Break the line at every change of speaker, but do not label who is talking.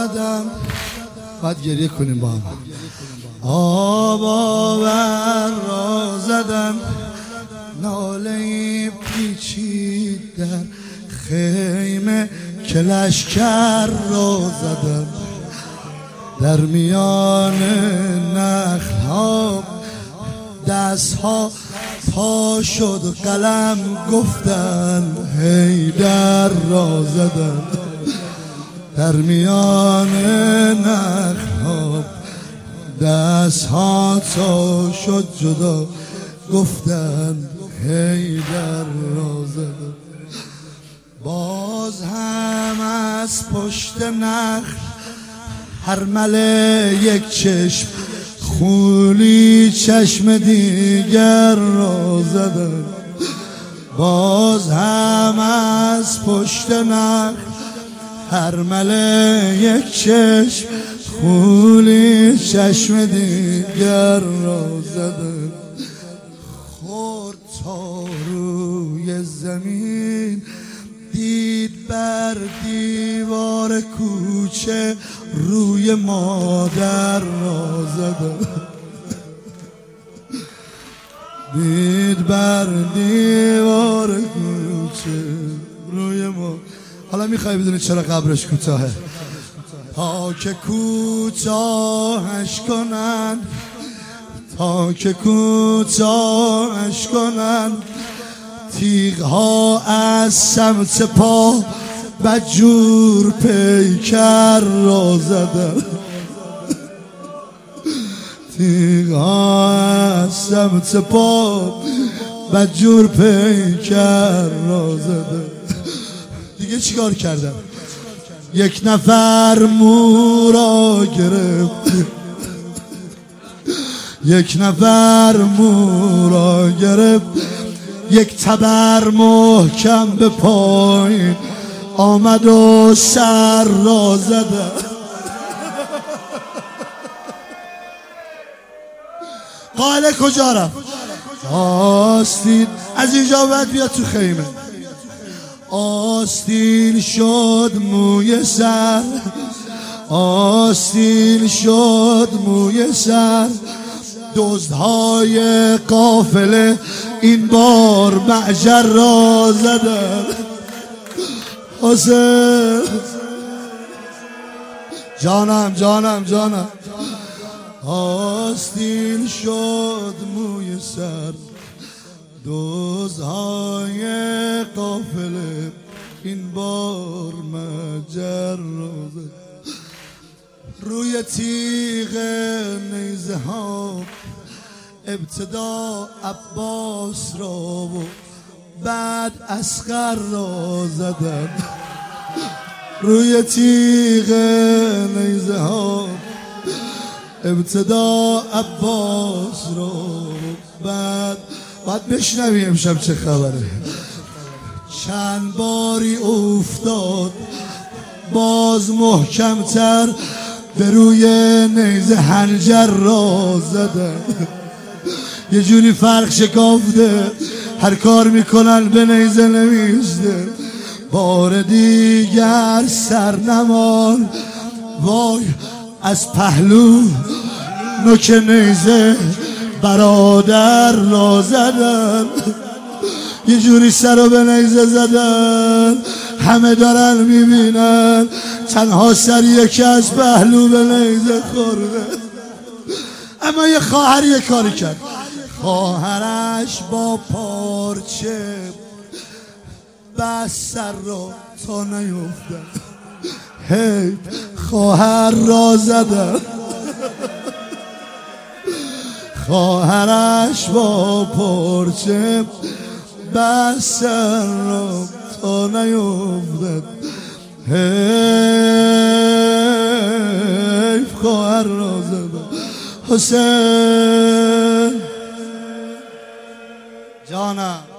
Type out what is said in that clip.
زدم. باید گریه کنیم با هم. آب آور را زدم، ناله پیچید در خیمه که لشکر را زدم. در میان نخل ها دست ها پا شد قلم گفتن حیدر را زدم. در میان نخل ها دست ها تا شد جدا گفتن حیدر را زدم. باز هم از پشت نخل هرمل یک چشم خولی چشم دیگر را زدم. باز هم از پشت نخل هرمل یک چشم خولی چشم دیگر را زدم. خورد تا روی زمین دید بر دیوار کوچه روی مادر را زدم. دید بر دیوار کوچه روی مادر. حالا میخوای بدونی چرا قبرش کوتاهه؟ تا که کوتاهش کنن، تا که کوتاهش کنن، تیغ ها از سمت پا بدجور پیکر را زدم. تیغ ها از سمت پا بدجور پیکر را زدم. دیگه چیکار کردم؟ یک نفر مو را گرفت، یک نفر مو را گرفت، یک تبر محکم به پایین آمد و سر را زدم. قائله کجا رفت؟ آستین از اینجا باید بیاد تو خیمه. آستین شد موی سر، آستین شد موی سر، دزدهای قافله این بار معجر را زدن. حسین جانم جانم جانم. آستین شد موی سر، دزدهای قافله این بار معجر را زدن. روی تیغ نیزه ها ابتدا عباس را و بعد اصغر را زدم. روی تیغ نیزه ها ابتدا عباس را و بعد بشنوی امشب چه خبره. چند باری افتاد باز محکمتر به روی نیزه حنجر را زدن. یه جوری فرق شکافته، هر کار میکنن به نیزه نمیشته. بار دیگر سر نمان، وای از پهلو نوک نیزه برادر را زدن. یه جوری سر رو به نیزه زدن همه دارن میبینن، تنها سر یکی از پهلو به نیزه خورده. اما یه خواهر یه کاری کرد. خواهرش با پارچه بس سر را تا نیفتن. هی خواهر را زدن. خواهرش با پارچه بس سر را تا نیفتن. حیف خواهر را زدن. حسین جانم